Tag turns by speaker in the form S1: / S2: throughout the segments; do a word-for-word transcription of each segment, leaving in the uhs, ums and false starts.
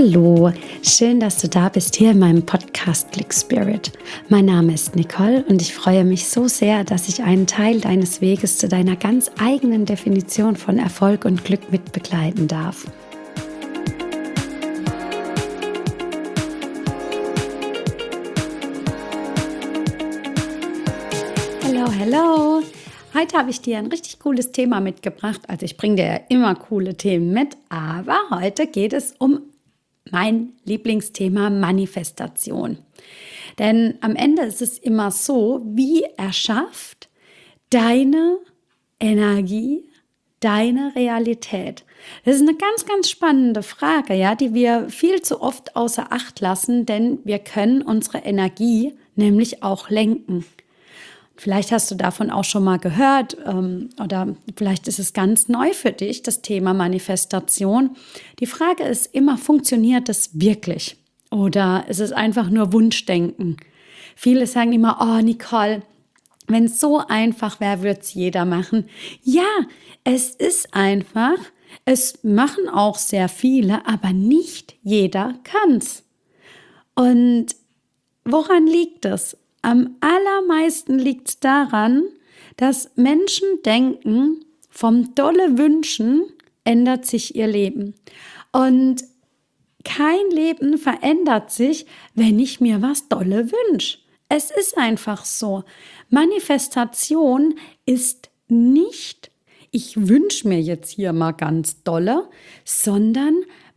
S1: Hallo, schön, dass du da bist hier in meinem Podcast Click Spirit. Mein Name ist Nicole und ich freue mich so sehr, dass ich einen Teil deines Weges zu deiner ganz eigenen Definition von Erfolg und Glück mit begleiten darf. Hallo, hallo. Heute habe ich dir ein richtig cooles Thema mitgebracht. Also ich bringe dir ja immer coole Themen mit, aber heute geht es um mein Lieblingsthema Manifestation. Denn am Ende ist es immer so, wie erschafft deine Energie deine Realität? Das ist eine ganz, ganz spannende Frage, ja, die wir viel zu oft außer Acht lassen, denn wir können unsere Energie nämlich auch lenken. Vielleicht hast du davon auch schon mal gehört ähm, oder vielleicht ist es ganz neu für dich, das Thema Manifestation. Die Frage ist immer, funktioniert das wirklich? Oder ist es einfach nur Wunschdenken? Viele sagen immer, oh Nicole, wenn es so einfach wäre, würde es jeder machen. Ja, es ist einfach. Es machen auch sehr viele, aber nicht jeder kann es. Und woran liegt es? Am allermeisten liegt es daran, dass Menschen denken, vom dolle Wünschen ändert sich ihr Leben. Und kein Leben verändert sich, wenn ich mir was dolle wünsche. Es ist einfach so. Manifestation ist nicht, ich wünsche mir jetzt hier mal ganz dolle, sondern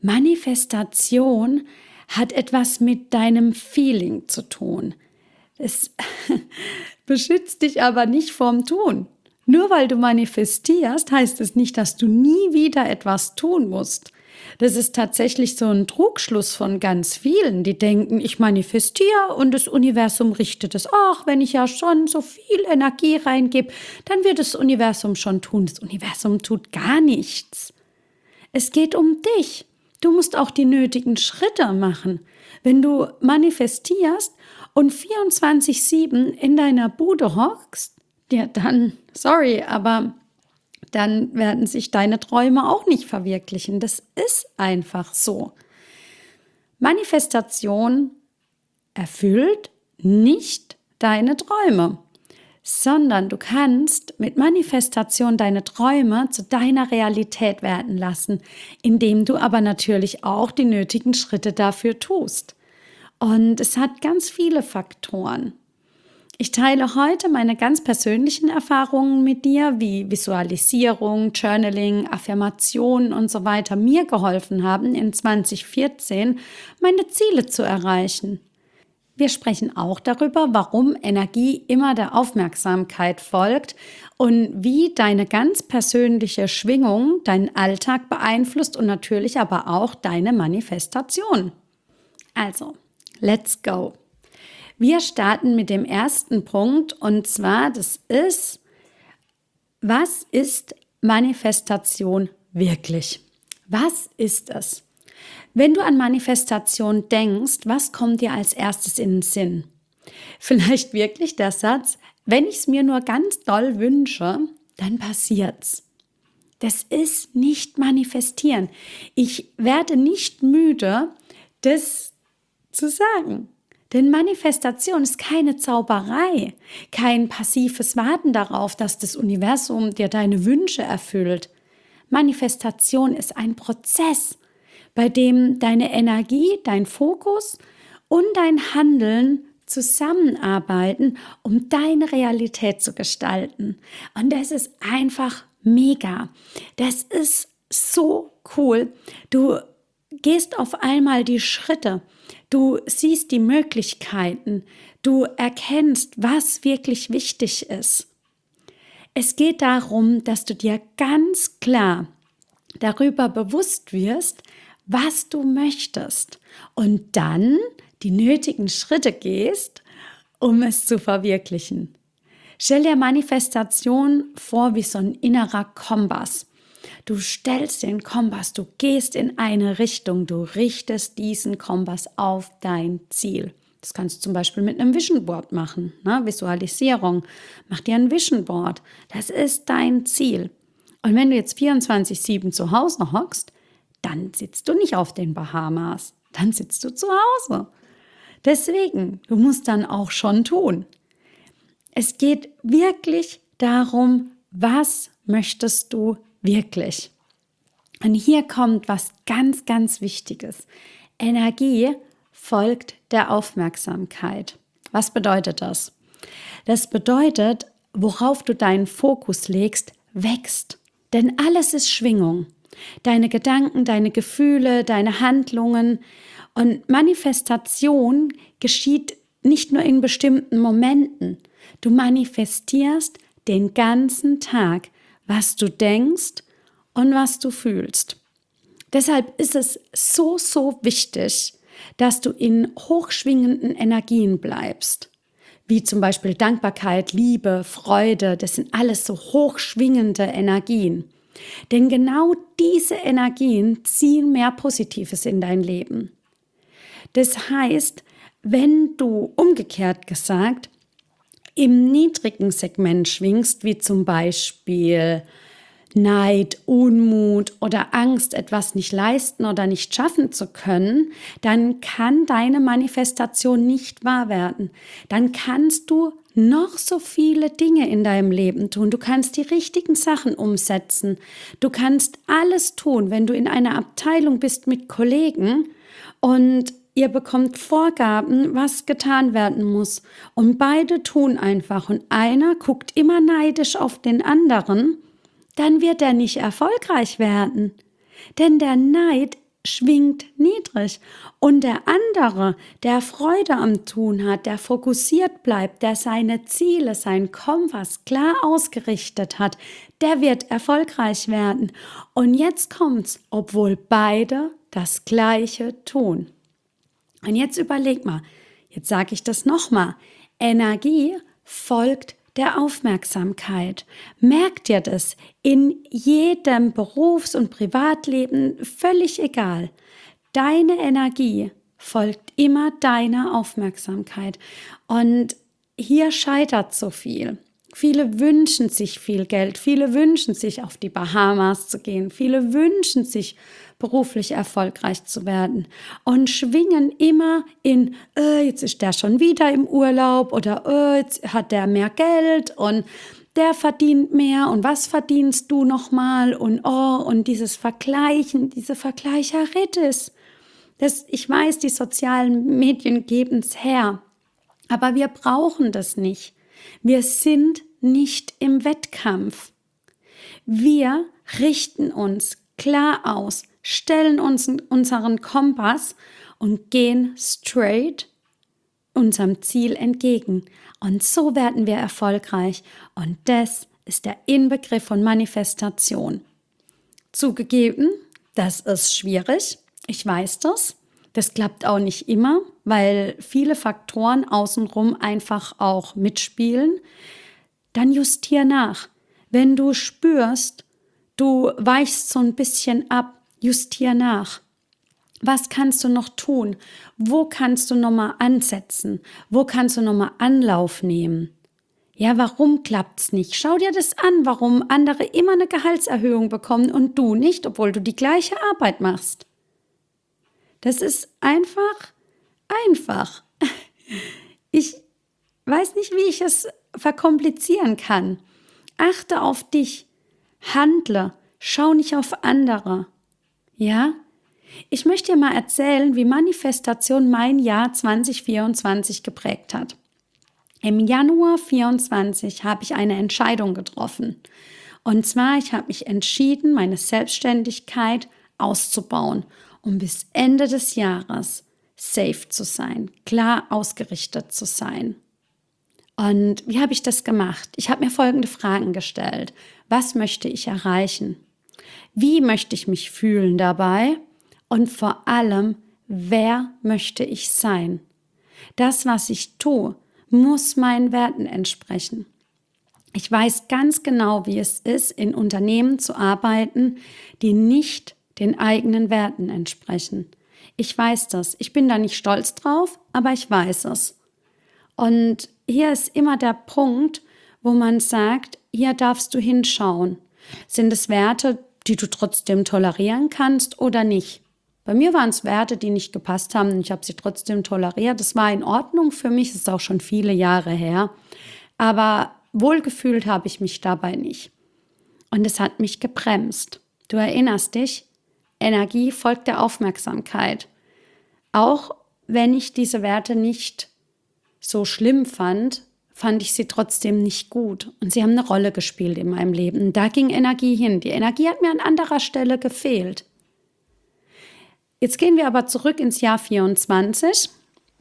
S1: Manifestation hat etwas mit deinem Feeling zu tun. Es beschützt dich aber nicht vorm Tun. Nur weil du manifestierst, heißt es nicht, dass du nie wieder etwas tun musst. Das ist tatsächlich so ein Trugschluss von ganz vielen, die denken, ich manifestiere und das Universum richtet es. Ach, wenn ich ja schon so viel Energie reingebe, dann wird das Universum schon tun. Das Universum tut gar nichts. Es geht um dich. Du musst auch die nötigen Schritte machen. Wenn du manifestierst und vierundzwanzig sieben in deiner Bude hockst, ja dann, sorry, aber dann werden sich deine Träume auch nicht verwirklichen. Das ist einfach so. Manifestation erfüllt nicht deine Träume, sondern du kannst mit Manifestation deine Träume zu deiner Realität werden lassen, indem du aber natürlich auch die nötigen Schritte dafür tust. Und es hat ganz viele Faktoren. Ich teile heute meine ganz persönlichen Erfahrungen mit dir, wie Visualisierung, Journaling, Affirmationen und so weiter mir geholfen haben, in zwanzig vierzehn meine Ziele zu erreichen. Wir sprechen auch darüber, warum Energie immer der Aufmerksamkeit folgt und wie deine ganz persönliche Schwingung deinen Alltag beeinflusst und natürlich aber auch deine Manifestation. Also, let's go! Wir starten mit dem ersten Punkt und zwar, das ist, was ist Manifestation wirklich? Was ist es? Wenn du an Manifestation denkst, was kommt dir als erstes in den Sinn? Vielleicht wirklich der Satz, wenn ich es mir nur ganz doll wünsche, dann passiert's. Das ist nicht manifestieren. Ich werde nicht müde, das zu sagen. Denn Manifestation ist keine Zauberei, kein passives Warten darauf, dass das Universum dir deine Wünsche erfüllt. Manifestation ist ein Prozess, bei dem deine Energie, dein Fokus und dein Handeln zusammenarbeiten, um deine Realität zu gestalten. Und das ist einfach mega. Das ist so cool. Du gehst auf einmal die Schritte. Du siehst die Möglichkeiten, du erkennst, was wirklich wichtig ist. Es geht darum, dass du dir ganz klar darüber bewusst wirst, was du möchtest und dann die nötigen Schritte gehst, um es zu verwirklichen. Stell dir Manifestation vor wie so ein innerer Kompass. Du stellst den Kompass, du gehst in eine Richtung, du richtest diesen Kompass auf dein Ziel. Das kannst du zum Beispiel mit einem Vision Board machen, ne? Visualisierung. Mach dir ein Vision Board. Das ist dein Ziel. Und wenn du jetzt vierundzwanzig sieben zu Hause hockst, dann sitzt du nicht auf den Bahamas. dann sitzt du zu Hause. Deswegen, du musst dann auch schon tun. Es geht wirklich darum, was möchtest du wirklich? Und hier kommt was ganz, ganz Wichtiges. Energie folgt der Aufmerksamkeit. Was bedeutet das? Das bedeutet, worauf du deinen Fokus legst, wächst. Denn alles ist Schwingung. Deine Gedanken, deine Gefühle, deine Handlungen und Manifestation geschieht nicht nur in bestimmten Momenten. Du manifestierst den ganzen Tag, was du denkst und was du fühlst. Deshalb ist es so, so wichtig, dass du in hochschwingenden Energien bleibst. Wie zum Beispiel Dankbarkeit, Liebe, Freude, das sind alles so hochschwingende Energien. Denn genau diese Energien ziehen mehr Positives in dein Leben. Das heißt, wenn du umgekehrt gesagt im niedrigen Segment schwingst, wie zum Beispiel Neid, Unmut oder Angst, etwas nicht leisten oder nicht schaffen zu können, dann kann deine Manifestation nicht wahr werden. Dann kannst du noch so viele Dinge in deinem Leben tun. Du kannst die richtigen Sachen umsetzen. Du kannst alles tun, wenn du in einer Abteilung bist mit Kollegen und ihr bekommt Vorgaben, was getan werden muss. Und beide tun einfach. Und einer guckt immer neidisch auf den anderen, dann wird er nicht erfolgreich werden. Denn der Neid schwingt niedrig. Und der andere, der Freude am Tun hat, der fokussiert bleibt, der seine Ziele, seinen Kompass klar ausgerichtet hat, der wird erfolgreich werden. Und jetzt kommt's, obwohl beide das Gleiche tun. Und jetzt überleg mal, jetzt sage ich das nochmal, Energie folgt der Aufmerksamkeit. Merk dir das in jedem Berufs- und Privatleben, völlig egal. Deine Energie folgt immer deiner Aufmerksamkeit. Und hier scheitert so viel. Viele wünschen sich viel Geld, viele wünschen sich auf die Bahamas zu gehen, viele wünschen sich beruflich erfolgreich zu werden und schwingen immer in, äh, jetzt ist der schon wieder im Urlaub oder äh, jetzt hat der mehr Geld und der verdient mehr und was verdienst du nochmal und oh, und dieses Vergleichen, diese Vergleicheritis. Das, ich weiß, die sozialen Medien geben es her, aber wir brauchen das nicht. Wir sind nicht im Wettkampf. Wir richten uns klar aus, stellen uns unseren Kompass und gehen straight unserem Ziel entgegen. Und so werden wir erfolgreich. Und das ist der Inbegriff von Manifestation. Zugegeben, das ist schwierig. Ich weiß das. Das klappt auch nicht immer, weil viele Faktoren außenrum einfach auch mitspielen. Dann justier nach. Wenn du spürst, du weichst so ein bisschen ab, justier nach. Was kannst du noch tun? Wo kannst du nochmal ansetzen? Wo kannst du nochmal Anlauf nehmen? Ja, warum klappt's nicht? Schau dir das an, warum andere immer eine Gehaltserhöhung bekommen und du nicht, obwohl du die gleiche Arbeit machst. Das ist einfach, einfach. Ich weiß nicht, wie ich es verkomplizieren kann. Achte auf dich, handle, schau nicht auf andere. Ja? Ich möchte dir mal erzählen, wie Manifestation mein Jahr zwanzig vierundzwanzig geprägt hat. Im Januar vierundzwanzig habe ich eine Entscheidung getroffen. Und zwar, ich habe mich entschieden, meine Selbstständigkeit auszubauen, um bis Ende des Jahres safe zu sein, klar ausgerichtet zu sein. Und wie habe ich das gemacht? Ich habe mir folgende Fragen gestellt. Was möchte ich erreichen? Wie möchte ich mich fühlen dabei? Und vor allem, wer möchte ich sein? Das, was ich tue, muss meinen Werten entsprechen. Ich weiß ganz genau, wie es ist, in Unternehmen zu arbeiten, die nicht den eigenen Werten entsprechen. Ich weiß das. Ich bin da nicht stolz drauf, aber ich weiß es. Und hier ist immer der Punkt, wo man sagt, hier darfst du hinschauen. Sind es Werte, die du trotzdem tolerieren kannst oder nicht? Bei mir waren es Werte, die nicht gepasst haben und ich habe sie trotzdem toleriert. Das war in Ordnung für mich, das ist auch schon viele Jahre her. Aber wohlgefühlt habe ich mich dabei nicht. Und es hat mich gebremst. Du erinnerst dich, Energie folgt der Aufmerksamkeit. Auch wenn ich diese Werte nicht so schlimm fand, fand ich sie trotzdem nicht gut. Und sie haben eine Rolle gespielt in meinem Leben. Und da ging Energie hin. Die Energie hat mir an anderer Stelle gefehlt. Jetzt gehen wir aber zurück ins Jahr vierundzwanzig.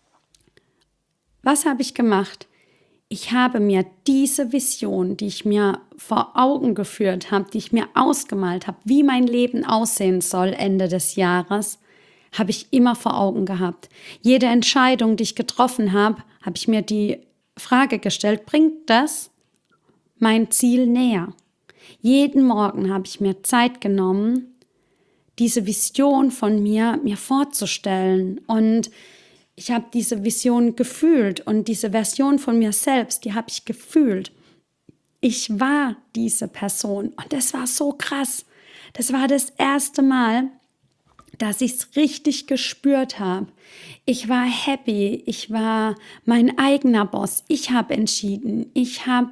S1: Was habe ich gemacht? Ich habe mir diese Vision, die ich mir vor Augen geführt habe, die ich mir ausgemalt habe, wie mein Leben aussehen soll Ende des Jahres, habe ich immer vor Augen gehabt. Jede Entscheidung, die ich getroffen habe, habe ich mir die Frage gestellt, bringt das mein Ziel näher? Jeden Morgen habe ich mir Zeit genommen, diese Vision von mir mir vorzustellen, und ich habe diese Vision gefühlt und diese Version von mir selbst, die habe ich gefühlt. Ich war diese Person und das war so krass. Das war das erste Mal, dass ich es richtig gespürt habe. Ich war happy, ich war mein eigener Boss, ich habe entschieden, ich habe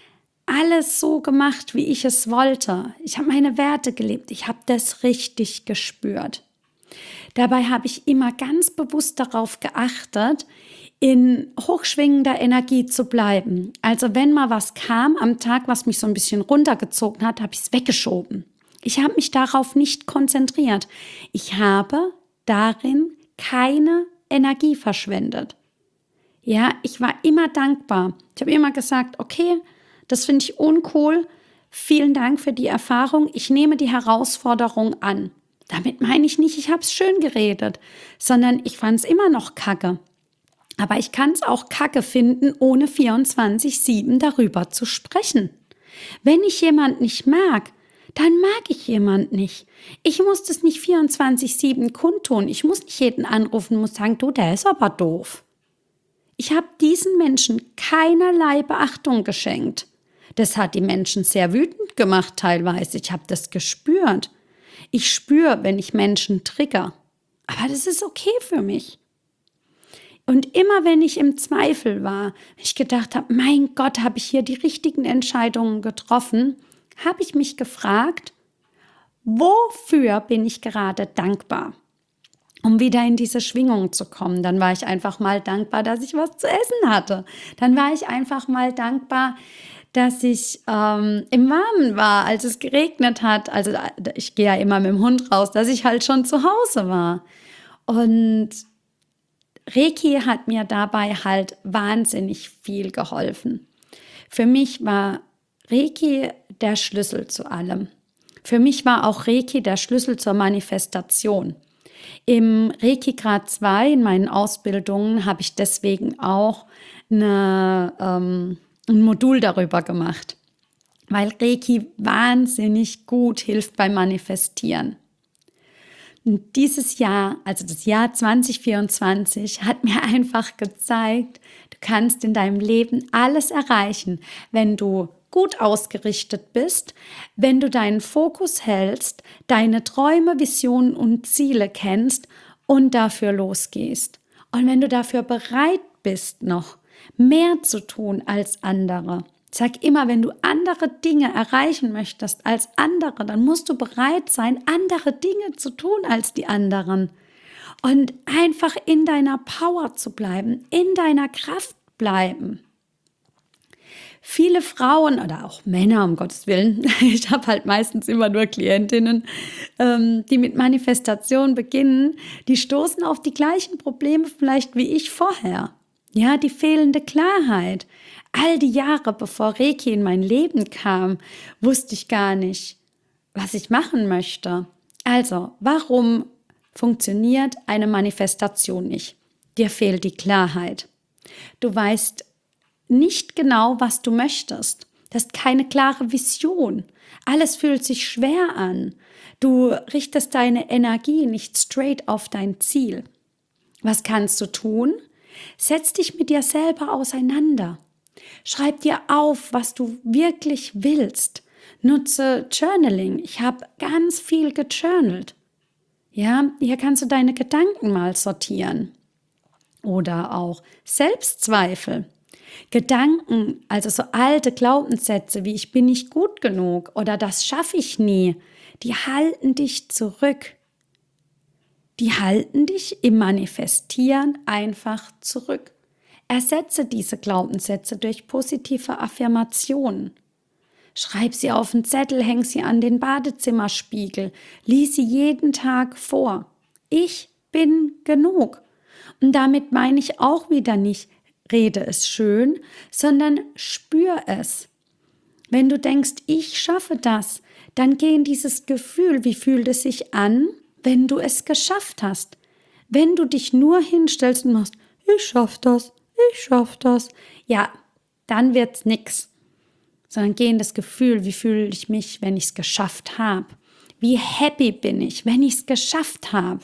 S1: alles so gemacht, wie ich es wollte. Ich habe meine Werte gelebt, ich habe das richtig gespürt. Dabei habe ich immer ganz bewusst darauf geachtet, in hochschwingender Energie zu bleiben. Also wenn mal was kam am Tag, was mich so ein bisschen runtergezogen hat, habe ich es weggeschoben. Ich habe mich darauf nicht konzentriert. Ich habe darin keine Energie verschwendet. Ja, ich war immer dankbar. Ich habe immer gesagt, okay, das finde ich uncool. Vielen Dank für die Erfahrung. Ich nehme die Herausforderung an. Damit meine ich nicht, ich habe es schön geredet, sondern ich fand es immer noch kacke. Aber ich kann es auch kacke finden, ohne vierundzwanzig sieben darüber zu sprechen. Wenn ich jemand nicht mag, dann mag ich jemand nicht. Ich muss das nicht vierundzwanzig sieben kundtun. Ich muss nicht jeden anrufen und muss sagen, du, der ist aber doof. Ich habe diesen Menschen keinerlei Beachtung geschenkt. Das hat die Menschen sehr wütend gemacht teilweise. Ich habe das gespürt. Ich spüre, wenn ich Menschen trigger. Aber das ist okay für mich. Und immer wenn ich im Zweifel war, wenn ich gedacht habe, mein Gott, habe ich hier die richtigen Entscheidungen getroffen, habe ich mich gefragt, wofür bin ich gerade dankbar? Um wieder in diese Schwingung zu kommen. Dann war ich einfach mal dankbar, dass ich was zu essen hatte. Dann war ich einfach mal dankbar, dass ich ähm, im Warmen war, als es geregnet hat. Also ich gehe ja immer mit dem Hund raus, dass ich halt schon zu Hause war. Und Reiki hat mir dabei halt wahnsinnig viel geholfen. Für mich war Reiki der Schlüssel zu allem. Für mich war auch Reiki der Schlüssel zur Manifestation. Im Reiki Grad zwei, in meinen Ausbildungen, habe ich deswegen auch eine, ähm, ein Modul darüber gemacht, weil Reiki wahnsinnig gut hilft beim Manifestieren. Und dieses Jahr, also das Jahr zwanzig vierundzwanzig, hat mir einfach gezeigt, du kannst in deinem Leben alles erreichen, wenn du gut ausgerichtet bist, wenn du deinen Fokus hältst, deine Träume, Visionen und Ziele kennst und dafür losgehst. Und wenn du dafür bereit bist, noch mehr zu tun als andere. Sag immer, wenn du andere Dinge erreichen möchtest als andere, dann musst du bereit sein, andere Dinge zu tun als die anderen. Und einfach in deiner Power zu bleiben, in deiner Kraft bleiben. Viele Frauen oder auch Männer, um Gottes Willen, ich habe halt meistens immer nur Klientinnen, ähm, die mit Manifestation beginnen, die stoßen auf die gleichen Probleme vielleicht wie ich vorher. Ja, die fehlende Klarheit. All die Jahre, bevor Reiki in mein Leben kam, wusste ich gar nicht, was ich machen möchte. Also, warum funktioniert eine Manifestation nicht? Dir fehlt die Klarheit. Du weißt nicht genau, was du möchtest. Du hast keine klare Vision. Alles fühlt sich schwer an. Du richtest deine Energie nicht straight auf dein Ziel. Was kannst du tun? Setz dich mit dir selber auseinander. Schreib dir auf, was du wirklich willst. Nutze Journaling. Ich habe ganz viel gejournalt. Ja, hier kannst du deine Gedanken mal sortieren. Oder auch Selbstzweifel. Gedanken, also so alte Glaubenssätze wie ich bin nicht gut genug oder das schaffe ich nie, die halten dich zurück. Die halten dich im Manifestieren einfach zurück. Ersetze diese Glaubenssätze durch positive Affirmationen. Schreib sie auf einen Zettel, häng sie an den Badezimmerspiegel, lies sie jeden Tag vor. Ich bin genug. Und damit meine ich auch wieder nicht, rede es schön, sondern spür es. Wenn du denkst, ich schaffe das, dann geh in dieses Gefühl, wie fühlt es sich an, wenn du es geschafft hast. Wenn du dich nur hinstellst und machst, ich schaff das, ich schaff das, ja, dann wird's nix. Sondern geh in das Gefühl, wie fühle ich mich, wenn ich es geschafft habe. Wie happy bin ich, wenn ich es geschafft habe.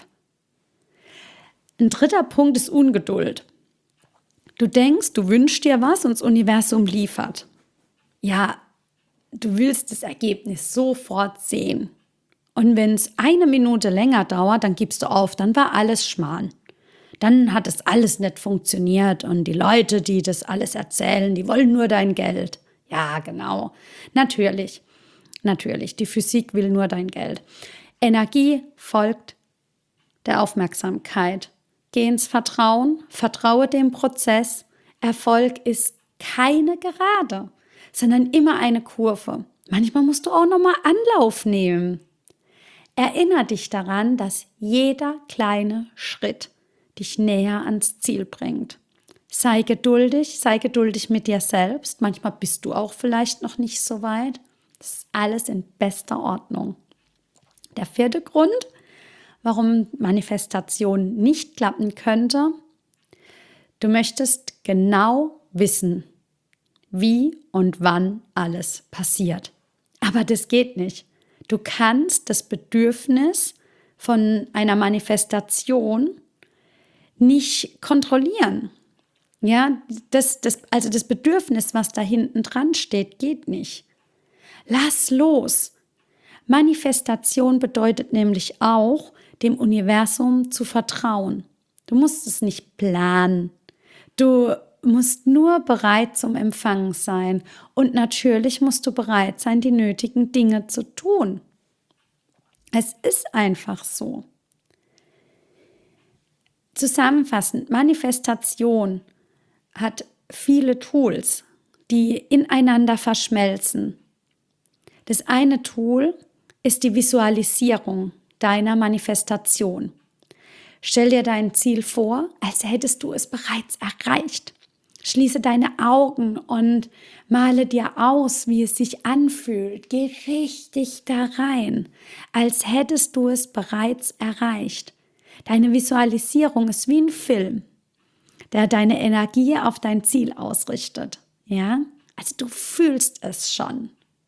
S1: Ein dritter Punkt ist Ungeduld. Du denkst, du wünschst dir was und das Universum liefert. Ja, du willst das Ergebnis sofort sehen. Und wenn es eine Minute länger dauert, dann gibst du auf, dann war alles Schmarrn. Dann hat es alles nicht funktioniert und die Leute, die das alles erzählen, die wollen nur dein Geld. Ja, genau. Natürlich, natürlich, die Physik will nur dein Geld. Energie folgt der Aufmerksamkeit. Geh ins Vertrauen, vertraue dem Prozess. Erfolg ist keine Gerade, sondern immer eine Kurve. Manchmal musst du auch nochmal Anlauf nehmen. Erinnere dich daran, dass jeder kleine Schritt dich näher ans Ziel bringt. Sei geduldig, sei geduldig mit dir selbst. Manchmal bist du auch vielleicht noch nicht so weit. Das ist alles in bester Ordnung. Der vierte Grund, warum Manifestation nicht klappen könnte: Du möchtest genau wissen, wie und wann alles passiert. Aber das geht nicht. Du kannst das Bedürfnis von einer Manifestation nicht kontrollieren. Ja, das, das, also das Bedürfnis, was da hinten dran steht, geht nicht. Lass los. Manifestation bedeutet nämlich auch, dem Universum zu vertrauen. Du musst es nicht planen. Du musst nur bereit zum Empfangen sein. Und natürlich musst du bereit sein, die nötigen Dinge zu tun. Es ist einfach so. Zusammenfassend, Manifestation hat viele Tools, die ineinander verschmelzen. Das eine Tool ist die Visualisierung deiner Manifestation. Stell dir dein Ziel vor, als hättest du es bereits erreicht. Schließe deine Augen und male dir aus, wie es sich anfühlt. Geh richtig da rein, als hättest du es bereits erreicht. Deine Visualisierung ist wie ein Film, der deine Energie auf dein Ziel ausrichtet. Ja? Also du fühlst es schon.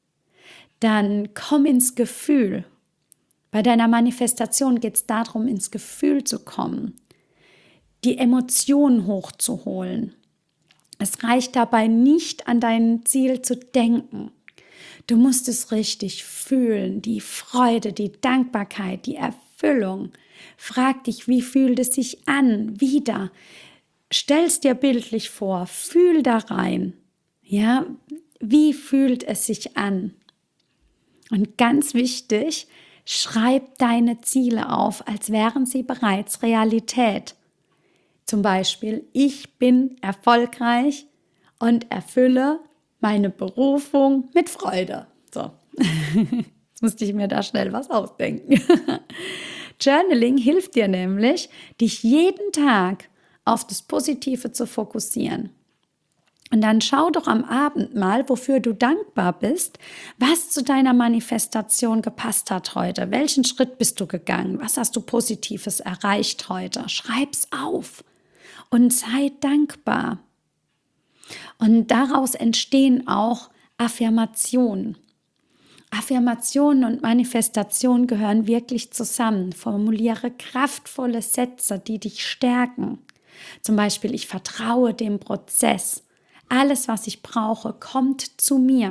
S1: Dann komm ins Gefühl. Bei deiner Manifestation geht es darum, ins Gefühl zu kommen, die Emotionen hochzuholen. Es reicht dabei nicht, an dein Ziel zu denken. Du musst es richtig fühlen, die Freude, die Dankbarkeit, die Erfüllung. Frag dich, wie fühlt es sich an? Wieder. Stell's dir bildlich vor, fühl da rein. Ja, wie fühlt es sich an? Und ganz wichtig, schreib deine Ziele auf, als wären sie bereits Realität. Zum Beispiel, ich bin erfolgreich und erfülle meine Berufung mit Freude. So, jetzt musste ich mir da schnell was ausdenken. Journaling hilft dir nämlich, dich jeden Tag auf das Positive zu fokussieren. Und dann schau doch am Abend mal, wofür du dankbar bist, was zu deiner Manifestation gepasst hat heute. Welchen Schritt bist du gegangen? Was hast du Positives erreicht heute? Schreib's auf und sei dankbar. Und daraus entstehen auch Affirmationen. Affirmationen und Manifestation gehören wirklich zusammen. Formuliere kraftvolle Sätze, die dich stärken. Zum Beispiel, ich vertraue dem Prozess. Alles, was ich brauche, kommt zu mir.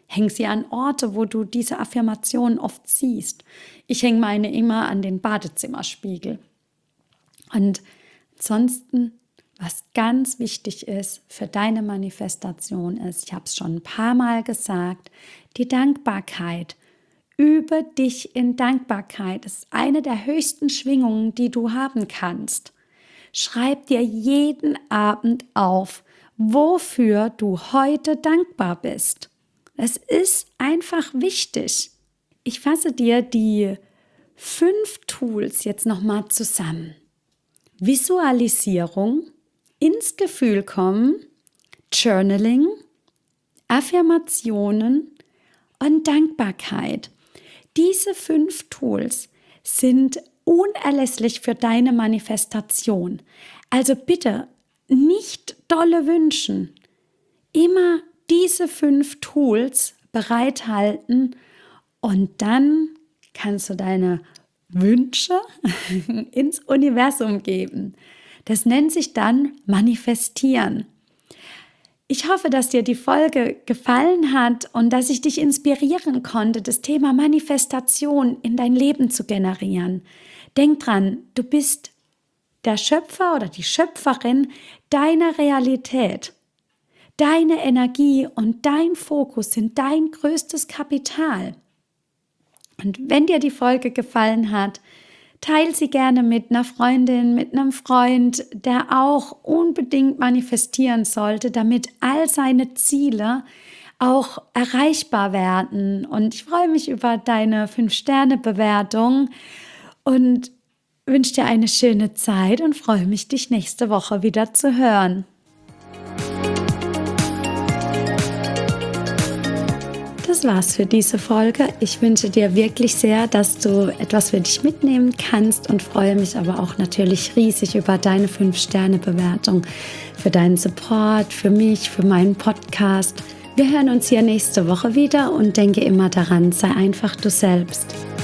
S1: Häng sie an Orte, wo du diese Affirmationen oft siehst. Ich hänge meine immer an den Badezimmerspiegel. Und ansonsten, was ganz wichtig ist für deine Manifestation ist, ich habe es schon ein paar Mal gesagt, die Dankbarkeit. Übe dich in Dankbarkeit. Das ist eine der höchsten Schwingungen, die du haben kannst. Schreib dir jeden Abend auf, wofür du heute dankbar bist. Es ist einfach wichtig. Ich fasse dir die fünf Tools jetzt nochmal zusammen. Visualisierung, ins Gefühl kommen, Journaling, Affirmationen und Dankbarkeit. Diese fünf Tools sind unerlässlich für deine Manifestation. Also bitte nicht dolle wünschen. Immer diese fünf Tools bereithalten und dann kannst du deine Wünsche ins Universum geben. Das nennt sich dann Manifestieren. Ich hoffe, dass dir die Folge gefallen hat und dass ich dich inspirieren konnte, das Thema Manifestation in dein Leben zu generieren. Denk dran, du bist der Schöpfer oder die Schöpferin deiner Realität. Deine Energie und dein Fokus sind dein größtes Kapital. Und wenn dir die Folge gefallen hat, teile sie gerne mit einer Freundin, mit einem Freund, der auch unbedingt manifestieren sollte, damit all seine Ziele auch erreichbar werden. Und ich freue mich über deine fünf Sterne Bewertung und wünsche dir eine schöne Zeit und freue mich, dich nächste Woche wieder zu hören. Das war's für diese Folge. Ich wünsche dir wirklich sehr, dass du etwas für dich mitnehmen kannst und freue mich aber auch natürlich riesig über deine fünf Sterne Bewertung, für deinen Support, für mich, für meinen Podcast. Wir hören uns hier nächste Woche wieder und denke immer daran, sei einfach du selbst.